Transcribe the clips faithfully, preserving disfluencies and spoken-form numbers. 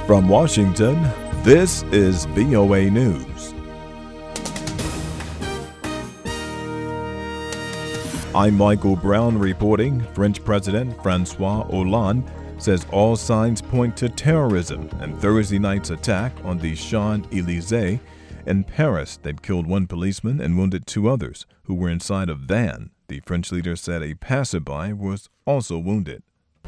From Washington, this is V O A News. I'm Michael Brown reporting. French President Francois Hollande says all signs point to terrorism and Thursday night's attack on the Champs-Élysées in Paris that killed one policeman and wounded two others who were inside a van. The French leader said a passerby was also wounded.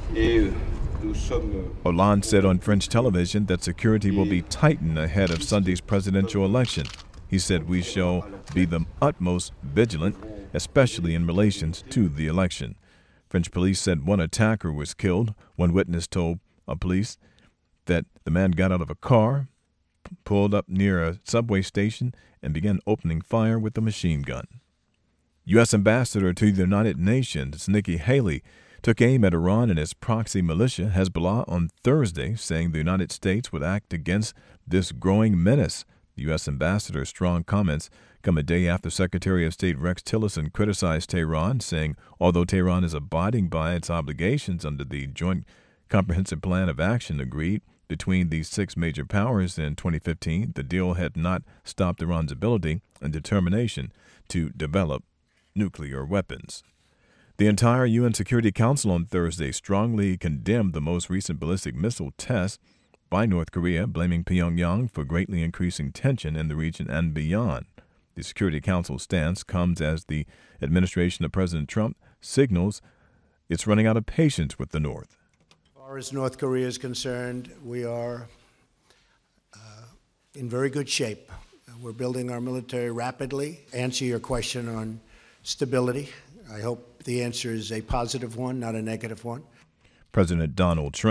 Hollande said on French television that security will be tightened ahead of Sunday's presidential election. He said we shall be the utmost vigilant, especially in relation to the election. French police said one attacker was killed. One witness told a police that the man got out of a car, pulled up near a subway station, and began opening fire with a machine gun. U S Ambassador to the United Nations Nikki Haley took aim at Iran and its proxy militia Hezbollah on Thursday, saying the United States would act against this growing menace. The U S ambassador's strong comments come a day after Secretary of State Rex Tillerson criticized Tehran, saying although Tehran is abiding by its obligations under the Joint Comprehensive Plan of Action agreed between the six major powers in twenty fifteen, the deal had not stopped Iran's ability and determination to develop nuclear weapons. The entire U N Security Council on Thursday strongly condemned the most recent ballistic missile test by North Korea, blaming Pyongyang for greatly increasing tension in the region and beyond. The Security Council's stance comes as the administration of President Trump signals it's running out of patience with the North. As far as North Korea is concerned, we are uh, in very good shape. We're building our military rapidly. Answer your question on stability. I hope the answer is a positive one, not a negative one. President Donald Trump